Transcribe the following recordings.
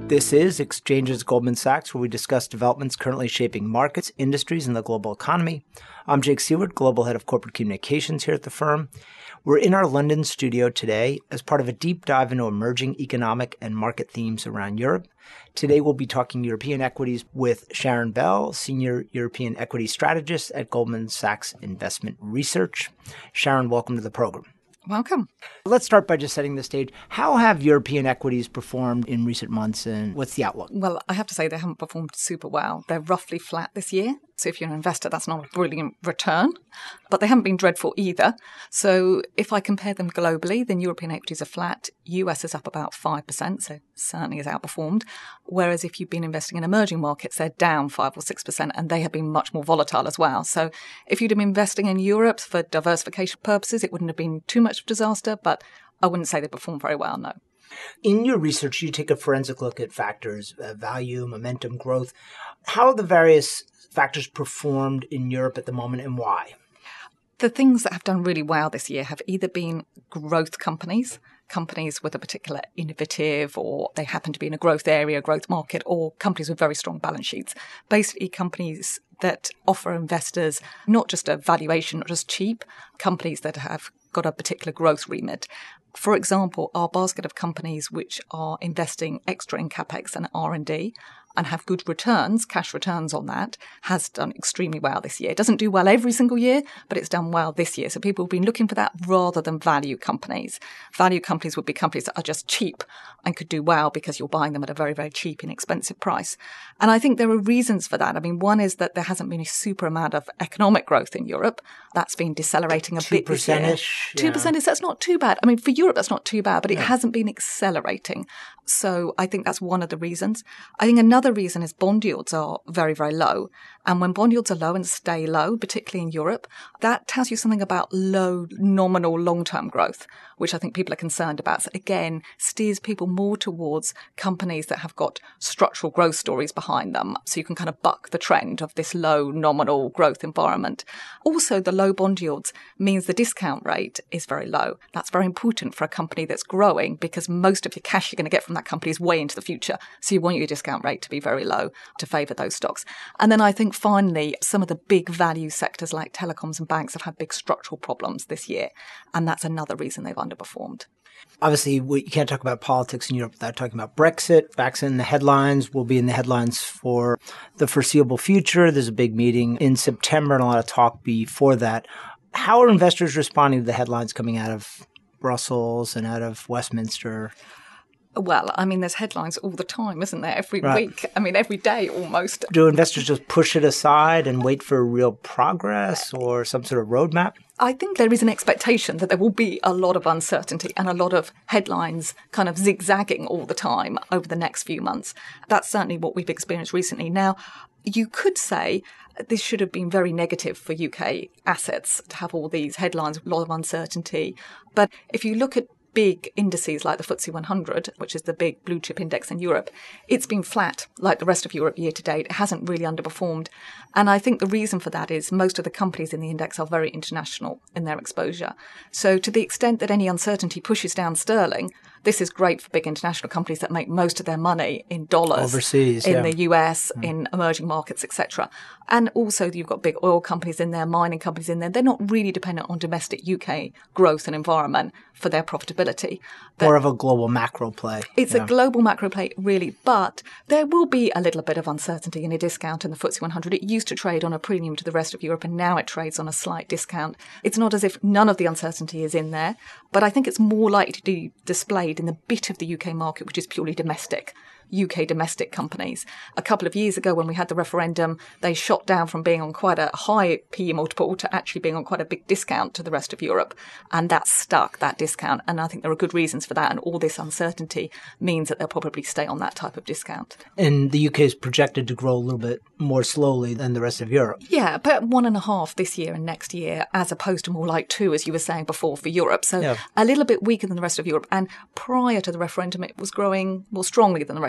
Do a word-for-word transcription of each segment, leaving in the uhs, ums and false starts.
This is Exchanges Goldman Sachs, where we discuss developments currently shaping markets, industries, and the global economy. I'm Jake Seward, Global Head of Corporate Communications here at the firm. We're in our London studio today as part of a deep dive into emerging economic and market themes around Europe. Today, we'll be talking European equities with Sharon Bell, Senior European Equity Strategist at Goldman Sachs Investment Research. Sharon, welcome to the program. Welcome. Let's start by just setting the stage. How have European equities performed in recent months, and what's the outlook? Well, I have to say they haven't performed super well. They're roughly flat this year. So if you're an investor, that's not a brilliant return. But they haven't been dreadful either. So if I compare them globally, then European equities are flat. U S is up about five percent, so certainly has outperformed. Whereas if you've been investing in emerging markets, they're down five or six percent, and they have been much more volatile as well. So if you'd have been investing in Europe for diversification purposes, it wouldn't have been too much of a disaster, but I wouldn't say they perform very well, no. In your research, you take a forensic look at factors, uh, value, momentum, growth. How have the various factors performed in Europe at the moment, and why? The things that have done really well this year have either been growth companies, companies with a particular innovative, or they happen to be in a growth area, growth market, or companies with very strong balance sheets. Basically, companies that offer investors not just a valuation, not just cheap, companies that have got a particular growth remit. For example, our basket of companies which are investing extra in CapEx and R and D and have good returns, cash returns on that, has done extremely well this year. It doesn't do well every single year, but it's done well this year. So people have been looking for that rather than value companies. Value companies would be companies that are just cheap and could do well because you're buying them at a very, very cheap, inexpensive price. And I think there are reasons for that. I mean, one is that there hasn't been a super amount of economic growth in Europe. That's been decelerating a bit this year. two percent-ish? two percent is, that's not too bad. I mean, for Europe, that's not too bad, but it Yeah. hasn't been accelerating. So I think that's one of the reasons. I think another reason is bond yields are very, very low. And when bond yields are low and stay low, particularly in Europe, that tells you something about low nominal long-term growth, which I think people are concerned about. So again, steers people more towards companies that have got structural growth stories behind them. So you can kind of buck the trend of this low nominal growth environment. Also, the low bond yields means the discount rate is very low. That's very important for a company that's growing because most of your cash you're going to get from that company is way into the future. So you want your discount rate to be very low to favour those stocks. And then I think finally, some of the big value sectors like telecoms and banks have had big structural problems this year. And that's another reason they've underperformed. Obviously, we, you can't talk about politics in Europe without talking about Brexit. Brexit in the headlines, will be in the headlines for the foreseeable future. There's a big meeting in September and a lot of talk before that. How are investors responding to the headlines coming out of Brussels and out of Westminster? Well, I mean, there's headlines all the time, isn't there? Every Right. week. I mean, every day almost. Do investors just push it aside and wait for real progress or some sort of roadmap? I think there is an expectation that there will be a lot of uncertainty and a lot of headlines kind of zigzagging all the time over the next few months. That's certainly what we've experienced recently. Now, you could say this should have been very negative for U K assets to have all these headlines, a lot of uncertainty. But if you look at big indices like the F T S E one hundred, which is the big blue chip index in Europe, it's been flat like the rest of Europe year to date. It hasn't really underperformed. And I think the reason for that is most of the companies in the index are very international in their exposure. So to the extent that any uncertainty pushes down sterling, this is great for big international companies that make most of their money in dollars. Overseas, in yeah. the U S, mm. in emerging markets, et cetera. And also you've got big oil companies in there, mining companies in there. They're not really dependent on domestic U K growth and environment for their profitability. More of a global macro play. It's yeah. a global macro play, really. But there will be a little bit of uncertainty in a discount in the F T S E one hundred. It used to trade on a premium to the rest of Europe, and now it trades on a slight discount. It's not as if none of the uncertainty is in there, but I think it's more likely to be displayed in the bit of the U K market which is purely domestic. U K domestic companies. A couple of years ago when we had the referendum, they shot down from being on quite a high P E multiple to actually being on quite a big discount to the rest of Europe. And that stuck, that discount. And I think there are good reasons for that. And all this uncertainty means that they'll probably stay on that type of discount. And the U K is projected to grow a little bit more slowly than the rest of Europe. Yeah, but one and a half this year and next year, as opposed to more like two, as you were saying before, for Europe. So yeah. a little bit weaker than the rest of Europe. And prior to the referendum, it was growing more strongly than the rest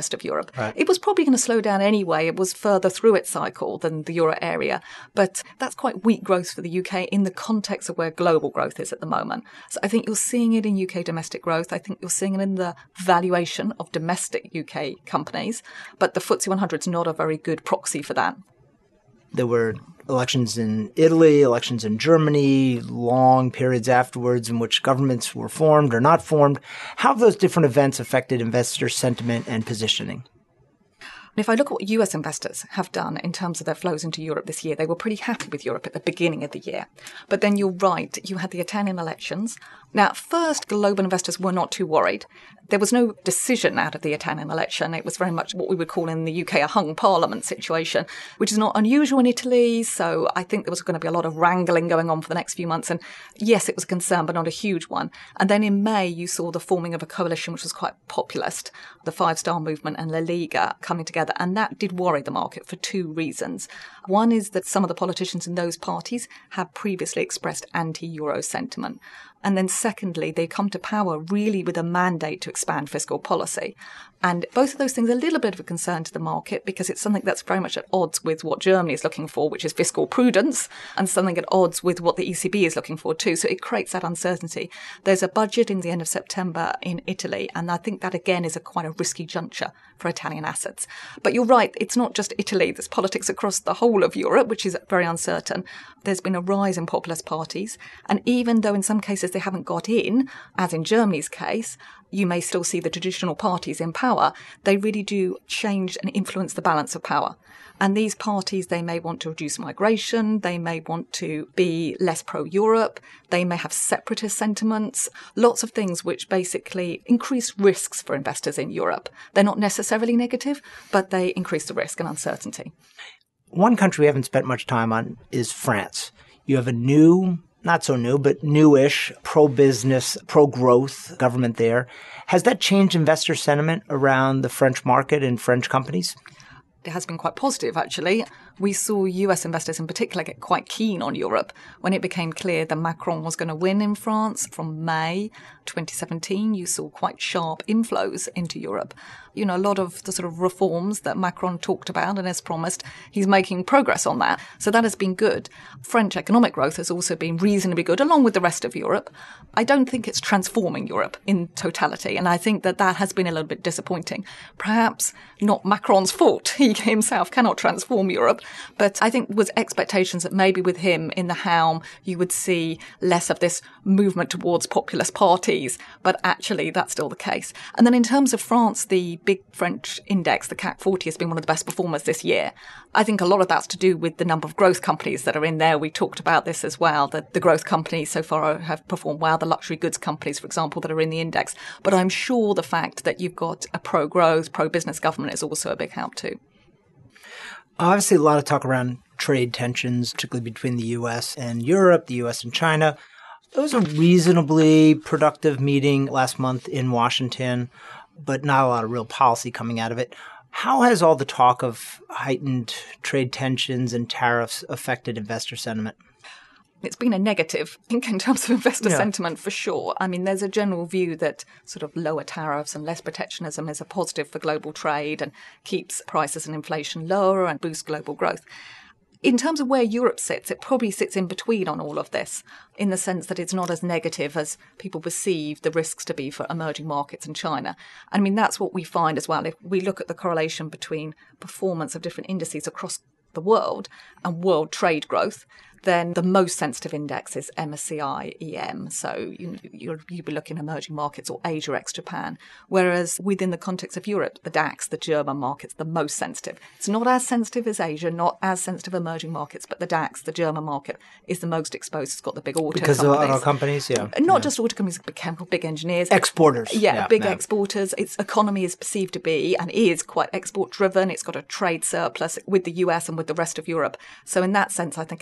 rest of Europe. Right. It was probably going to slow down anyway. It was further through its cycle than the euro area. But that's quite weak growth for the U K in the context of where global growth is at the moment. So I think you're seeing it in U K domestic growth. I think you're seeing it in the valuation of domestic U K companies. But the F T S E one hundred is not a very good proxy for that. There were elections in Italy, elections in Germany, long periods afterwards in which governments were formed or not formed. How have those different events affected investor sentiment and positioning? If I look at what U S investors have done in terms of their flows into Europe this year, they were pretty happy with Europe at the beginning of the year. But then you're right, you had the Italian elections. Now, at first, global investors were not too worried. There was no decision out of the Italian election. It was very much what we would call in the U K a hung parliament situation, which is not unusual in Italy. So I think there was going to be a lot of wrangling going on for the next few months. And yes, it was a concern, but not a huge one. And then in May, you saw the forming of a coalition, which was quite populist, the Five Star Movement and La Liga coming together. And that did worry the market for two reasons. One is that some of the politicians in those parties have previously expressed anti-Euro sentiment. And then secondly, they come to power really with a mandate to expand fiscal policy. And both of those things are a little bit of a concern to the market because it's something that's very much at odds with what Germany is looking for, which is fiscal prudence, and something at odds with what the E C B is looking for too. So it creates that uncertainty. There's a budget in the end of September in Italy, and I think that again is a quite a risky juncture for Italian assets. But you're right, it's not just Italy. There's politics across the whole of Europe, which is very uncertain. There's been a rise in populist parties, and even though in some cases they haven't got in, as in Germany's case, you may still see the traditional parties in power. They really do change and influence the balance of power. And these parties, they may want to reduce migration. They may want to be less pro-Europe. They may have separatist sentiments. Lots of things which basically increase risks for investors in Europe. They're not necessarily negative, but they increase the risk and uncertainty. One country we haven't spent much time on is France. You have a new, not so new, but newish, pro-business, pro-growth government there. Has that changed investor sentiment around the French market and French companies? It has been quite positive, actually. We saw U S investors in particular get quite keen on Europe when it became clear that Macron was going to win in France from May twenty seventeen. You saw quite sharp inflows into Europe. You know, a lot of the sort of reforms that Macron talked about and has promised, he's making progress on that. So that has been good. French economic growth has also been reasonably good, along with the rest of Europe. I don't think it's transforming Europe in totality, and I think that that has been a little bit disappointing. Perhaps not Macron's fault. He himself cannot transform Europe. But I think there was expectations that maybe with him in the helm, you would see less of this movement towards populist parties. But actually, that's still the case. And then in terms of France, the big French index, the C A C forty, has been one of the best performers this year. I think a lot of that's to do with the number of growth companies that are in there. We talked about this as well, that the growth companies so far have performed well, the luxury goods companies, for example, that are in the index. But I'm sure the fact that you've got a pro-growth, pro-business government is also a big help too. Obviously, a lot of talk around trade tensions, particularly between the U S and Europe, the U S and China. It was a reasonably productive meeting last month in Washington, but not a lot of real policy coming out of it. How has all the talk of heightened trade tensions and tariffs affected investor sentiment? It's been a negative, I think, in terms of investor yeah. sentiment for sure. I mean, there's a general view that sort of lower tariffs and less protectionism is a positive for global trade and keeps prices and inflation lower and boosts global growth. In terms of where Europe sits, it probably sits in between on all of this, in the sense that it's not as negative as people perceive the risks to be for emerging markets in China. I mean, that's what we find as well. If we look at the correlation between performance of different indices across the world and world trade growth, then the most sensitive index is M S C I E M. So you, you'll, you'll be looking at emerging markets or Asia ex-Japan. Whereas within the context of Europe, the DAX, the German market's the most sensitive. It's not as sensitive as Asia, not as sensitive emerging markets, but the DAX, the German market, is the most exposed. It's got the big auto because companies. Because of auto companies, yeah. Not yeah. just auto companies, but chemical, big engineers. Exporters. Yeah, yeah big yeah. exporters. Its economy is perceived to be and is quite export-driven. It's got a trade surplus with the U S and with the rest of Europe. So in that sense, I think it's the most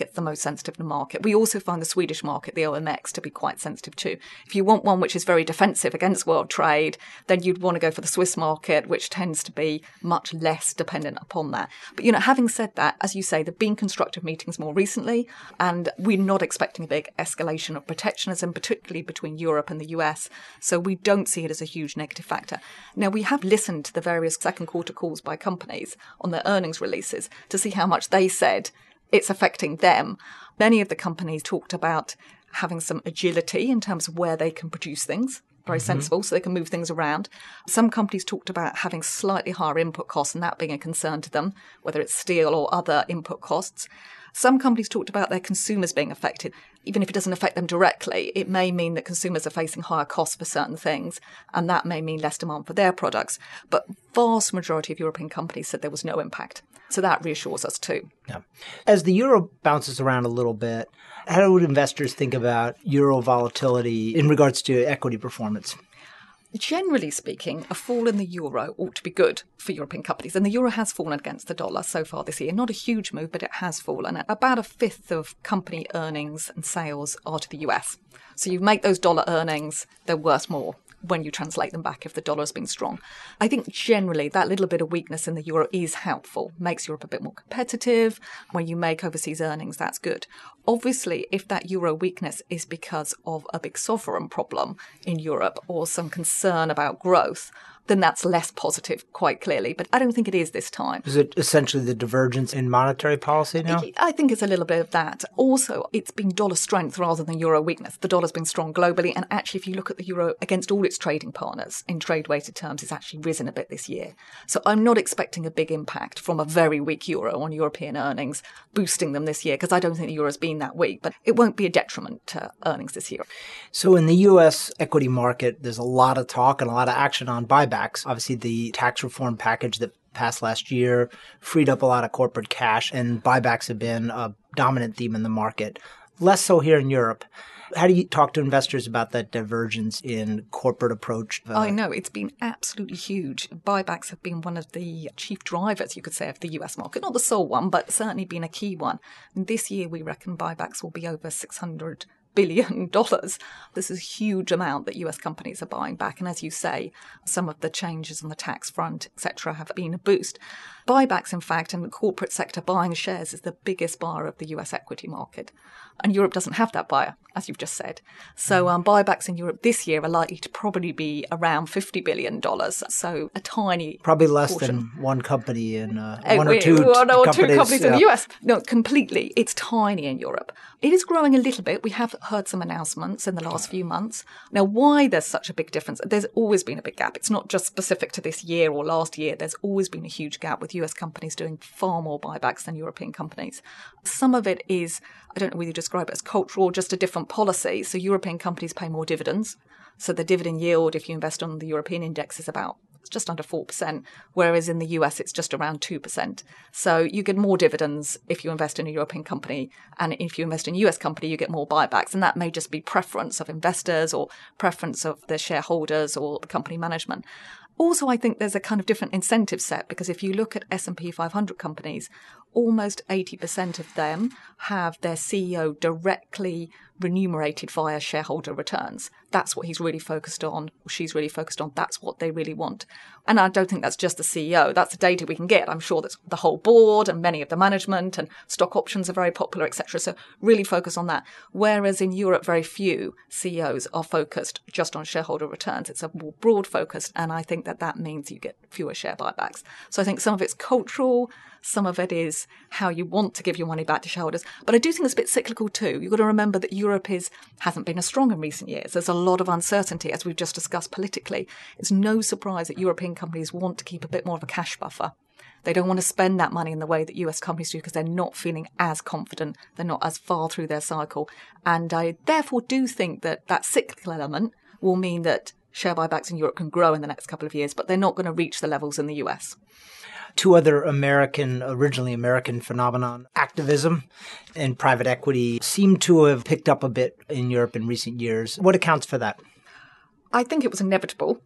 sensitive to the market. We also find the Swedish market, the O M X, to be quite sensitive too. If you want one which is very defensive against world trade, then you'd want to go for the Swiss market, which tends to be much less dependent upon that. But, you know, having said that, as you say, there have been constructive meetings more recently, and we're not expecting a big escalation of protectionism, particularly between Europe and the U S. So we don't see it as a huge negative factor. Now, we have listened to the various second quarter calls by companies on their earnings releases to see how much they said it's affecting them. Many of the companies talked about having some agility in terms of where they can produce things. Very mm-hmm. sensible, so they can move things around. Some companies talked about having slightly higher input costs and that being a concern to them, whether it's steel or other input costs. Some companies talked about their consumers being affected. Even if it doesn't affect them directly, it may mean that consumers are facing higher costs for certain things, and that may mean less demand for their products. But vast majority of European companies said there was no impact. So that reassures us too. Yeah. As the euro bounces around a little bit, how would investors think about euro volatility in regards to equity performance? Generally speaking, a fall in the euro ought to be good for European companies. And the euro has fallen against the dollar so far this year. Not a huge move, but it has fallen. About a fifth of company earnings and sales are to the U S. So you make those dollar earnings, they're worth more when you translate them back if the dollar has been strong. I think generally that little bit of weakness in the euro is helpful, makes Europe a bit more competitive. When you make overseas earnings, that's good. Obviously, if that euro weakness is because of a big sovereign problem in Europe or some concern about growth, then that's less positive, quite clearly. But I don't think it is this time. Is it essentially the divergence in monetary policy now? I think it's a little bit of that. Also, it's been dollar strength rather than euro weakness. The dollar's been strong globally. And actually, if you look at the euro against all its trading partners in trade-weighted terms, it's actually risen a bit this year. So I'm not expecting a big impact from a very weak euro on European earnings, boosting them this year, because I don't think the euro's been that weak. But it won't be a detriment to earnings this year. So in the U S equity market, there's a lot of talk and a lot of action on buybacks. Obviously, the tax reform package that passed last year freed up a lot of corporate cash, and buybacks have been a dominant theme in the market. Less so here in Europe. How do you talk to investors about that divergence in corporate approach? Uh, I know. It's been absolutely huge. Buybacks have been one of the chief drivers, you could say, of the U S market. Not the sole one, but certainly been a key one. And this year, we reckon buybacks will be over six hundred billion dollars. This is a huge amount that U S companies are buying back. And as you say, some of the changes on the tax front, et cetera, have been a boost. Buybacks, in fact, and the corporate sector buying shares is the biggest buyer of the U S equity market. And Europe doesn't have that buyer, as you've just said. So um, buybacks in Europe this year are likely to probably be around fifty billion dollars. So a tiny Probably less portion. than one company in uh, Uh, one or we- two one or companies, two companies in yeah. the U S. No, completely. It's tiny in Europe. It is growing a little bit. We have heard some announcements in the last few months. Now, why there's such a big difference? There's always been a big gap. It's not just specific to this year or last year. There's always been a huge gap with U S companies doing far more buybacks than European companies. Some of it is, I don't know whether you describe it as cultural or just a different policy. So European companies pay more dividends. So the dividend yield, if you invest on the European index, is about it's just under four percent, whereas in the U S it's just around two percent. So you get more dividends if you invest in a European company, and if you invest in a U S company, you get more buybacks. And that may just be preference of investors or preference of the shareholders or the company management. Also, I think there's a kind of different incentive set, because if you look at S and P five hundred companies, almost eighty percent of them have their C E O directly remunerated via shareholder returns. That's what he's really focused on, or she's really focused on. That's what they really want. And I don't think that's just the C E O. That's the data we can get. I'm sure that's the whole board and many of the management, and stock options are very popular, et cetera. So really focus on that. Whereas in Europe, very few C E Os are focused just on shareholder returns. It's a more broad focus, and I think that that means you get fewer share buybacks. So I think some of it's cultural, some of it is how you want to give your money back to shareholders. But I do think it's a bit cyclical too. You've got to remember that Europe is hasn't been as strong in recent years. There's a lot of uncertainty, as we've just discussed politically. It's no surprise that European companies want to keep a bit more of a cash buffer. They don't want to spend that money in the way that U S companies do, because they're not feeling as confident. They're not as far through their cycle. And I therefore do think that that cyclical element will mean that share buybacks in Europe can grow in the next couple of years, but they're not going to reach the levels in the U S. Two other American, originally American phenomenon, activism and private equity, seem to have picked up a bit in Europe in recent years. What accounts for that? I think it was inevitable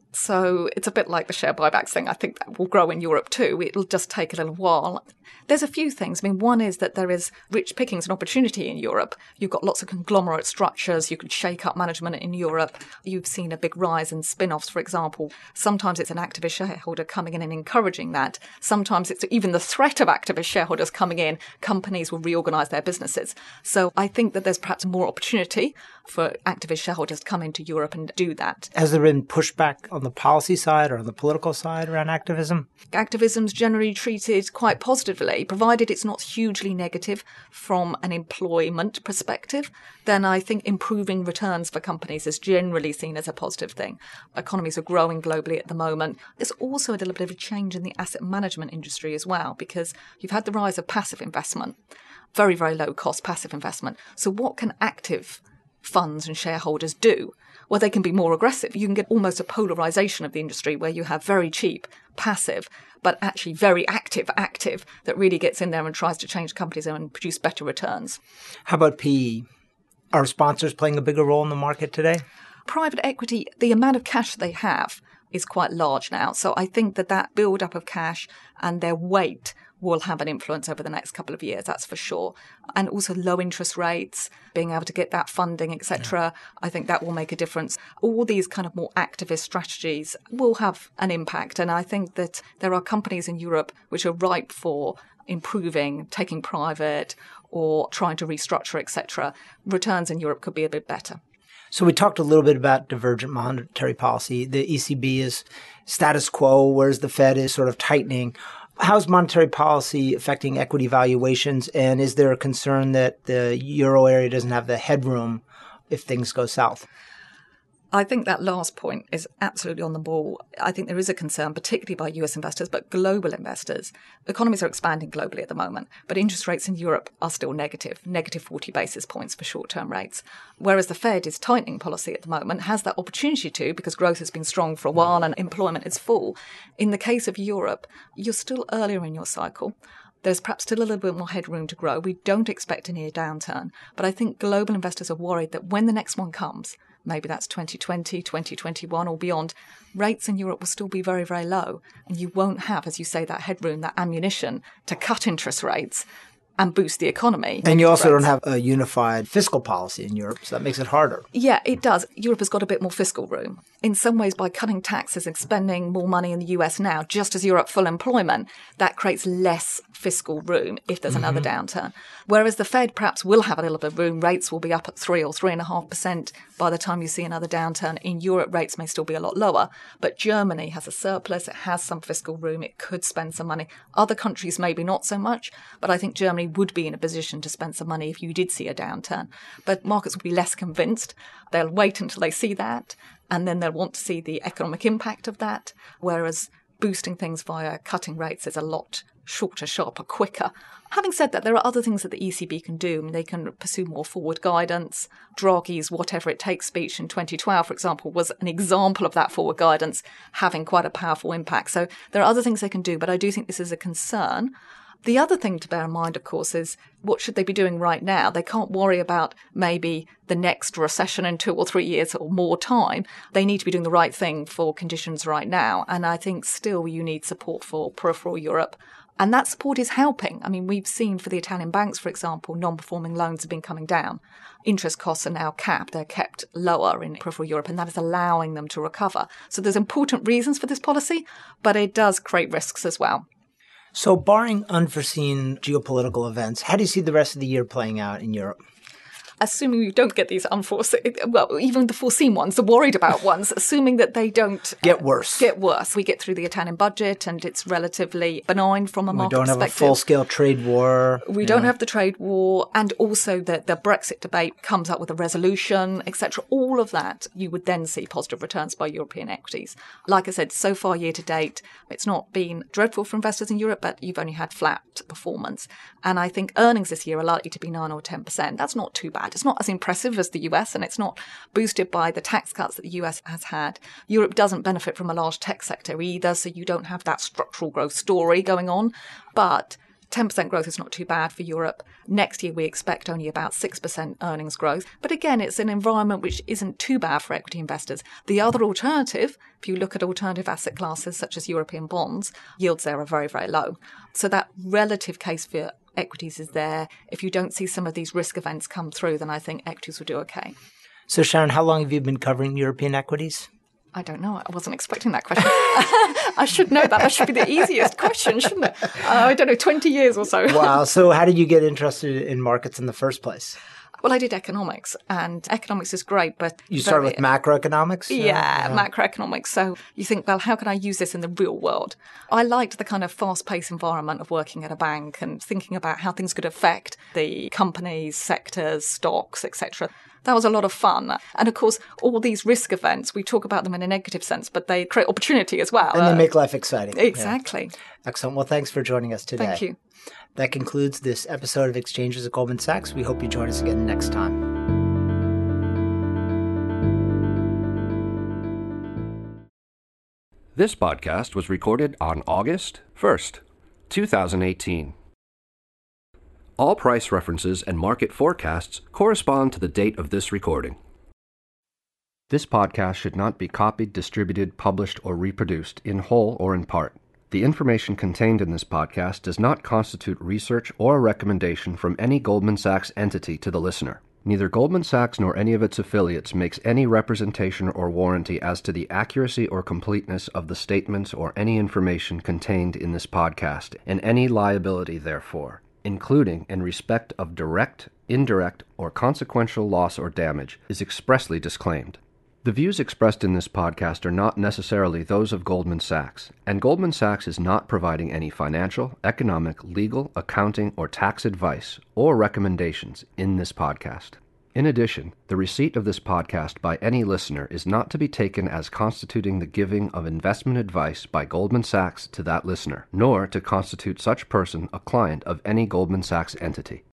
So it's a bit like the share buybacks thing. I think that will grow in Europe too. It'll just take a little while. There's a few things. I mean, one is that there is rich pickings and opportunity in Europe. You've got lots of conglomerate structures. You can shake up management in Europe. You've seen a big rise in spin-offs, for example. Sometimes it's an activist shareholder coming in and encouraging that. Sometimes it's even the threat of activist shareholders coming in. Companies will reorganise their businesses. So I think that there's perhaps more opportunity for activist shareholders to come into Europe and do that. Has there been pushback on the policy side or on the political side around activism? Activism's generally treated quite positively, provided it's not hugely negative from an employment perspective. Then I think improving returns for companies is generally seen as a positive thing. Economies are growing globally at the moment. There's also a little bit of a change in the asset management industry as well, because you've had the rise of passive investment, very, very low cost passive investment. So what can active funds and shareholders do? Well, they can be more aggressive. You can get almost a polarization of the industry where you have very cheap, passive, but actually very active, active that really gets in there and tries to change companies and produce better returns. How about P E? Are sponsors playing a bigger role in the market today? Private equity, the amount of cash they have is quite large now. So I think that that build-up of cash and their weight will have an influence over the next couple of years, that's for sure. And also low interest rates, being able to get that funding, et cetera. Yeah. I think that will make a difference. All these kind of more activist strategies will have an impact. And I think that there are companies in Europe which are ripe for improving, taking private or trying to restructure, et cetera. Returns in Europe could be a bit better. So we talked a little bit about divergent monetary policy. The E C B is status quo, whereas the Fed is sort of tightening. How's monetary policy affecting equity valuations? And is there a concern that the euro area doesn't have the headroom if things go south? I think that last point is absolutely on the ball. I think there is a concern, particularly by U S investors, but global investors. Economies are expanding globally at the moment, but interest rates in Europe are still negative, negative forty basis points for short-term rates. Whereas the Fed is tightening policy at the moment, has that opportunity to, because growth has been strong for a while and employment is full. In the case of Europe, you're still earlier in your cycle. There's perhaps still a little bit more headroom to grow. We don't expect a near downturn, but I think global investors are worried that when the next one comes, maybe that's twenty twenty, twenty twenty-one or beyond, rates in Europe will still be very, very low. And you won't have, as you say, that headroom, that ammunition to cut interest rates and boost the economy. And you also don't have a unified fiscal policy in Europe, so that makes it harder. Yeah, it does. Europe has got a bit more fiscal room. In some ways, by cutting taxes and spending more money in the U S now, just as Europe full employment, that creates less fiscal room if there's mm-hmm. another downturn. Whereas the Fed perhaps will have a little bit of room. Rates will be up at three or three and a half percent by the time you see another downturn. In Europe, rates may still be a lot lower, but Germany has a surplus. It has some fiscal room. It could spend some money. Other countries maybe not so much, but I think Germany would be in a position to spend some money if you did see a downturn. But markets will be less convinced. They'll wait until they see that, and then they'll want to see the economic impact of that, whereas boosting things via cutting rates is a lot shorter, sharper, quicker. Having said that, there are other things that the E C B can do. I mean, they can pursue more forward guidance. Draghi's whatever it takes speech in twenty twelve, for example, was an example of that forward guidance having quite a powerful impact. So there are other things they can do, but I do think this is a concern. The other thing to bear in mind, of course, is what should they be doing right now? They can't worry about maybe the next recession in two or three years or more time. They need to be doing the right thing for conditions right now. And I think still you need support for peripheral Europe. And that support is helping. I mean, we've seen for the Italian banks, for example, non-performing loans have been coming down. Interest costs are now capped. They're kept lower in peripheral Europe, and that is allowing them to recover. So there's important reasons for this policy, but it does create risks as well. So barring unforeseen geopolitical events, how do you see the rest of the year playing out in Europe? Assuming we don't get these unforeseen, well, even the foreseen ones, the worried about ones, assuming that they don't get worse. Get worse. We get through the Italian budget and it's relatively benign from a market perspective. We don't have a full-scale trade war. We don't know. have the trade war, and also that the Brexit debate comes up with a resolution, et cetera. All of that, you would then see positive returns by European equities. Like I said, so far year to date, it's not been dreadful for investors in Europe, but you've only had flat performance. And I think earnings this year are likely to be nine or ten percent. That's not too bad. It's not as impressive as the U S, and it's not boosted by the tax cuts that the U S has had. Europe doesn't benefit from a large tech sector either, so you don't have that structural growth story going on. But ten percent growth is not too bad for Europe. Next year, we expect only about six percent earnings growth. But again, it's an environment which isn't too bad for equity investors. The other alternative, if you look at alternative asset classes such as European bonds, yields there are very, very low. So that relative case for equities is there. If you don't see some of these risk events come through, then I think equities will do okay. So Sharon, how long have you been covering European equities? I don't know. I wasn't expecting that question. I should know that. That should be the easiest question, shouldn't it? Uh, I don't know, twenty years or so. Wow. So how did you get interested in markets in the first place? Well, I did economics, and economics is great, but... You started with macroeconomics? Yeah, yeah, macroeconomics. So you think, well, how can I use this in the real world? I liked the kind of fast-paced environment of working at a bank and thinking about how things could affect the companies, sectors, stocks, et cetera. That was a lot of fun. And of course, all these risk events, we talk about them in a negative sense, but they create opportunity as well. And they make life exciting. Exactly. Yeah. Excellent. Well, thanks for joining us today. Thank you. That concludes this episode of Exchanges at Goldman Sachs. We hope you join us again next time. This podcast was recorded on August first, two thousand eighteen. All price references and market forecasts correspond to the date of this recording. This podcast should not be copied, distributed, published, or reproduced in whole or in part. The information contained in this podcast does not constitute research or a recommendation from any Goldman Sachs entity to the listener. Neither Goldman Sachs nor any of its affiliates makes any representation or warranty as to the accuracy or completeness of the statements or any information contained in this podcast, and any liability therefore, including in respect of direct, indirect, or consequential loss or damage, is expressly disclaimed. The views expressed in this podcast are not necessarily those of Goldman Sachs, and Goldman Sachs is not providing any financial, economic, legal, accounting, or tax advice or recommendations in this podcast. In addition, the receipt of this podcast by any listener is not to be taken as constituting the giving of investment advice by Goldman Sachs to that listener, nor to constitute such person a client of any Goldman Sachs entity.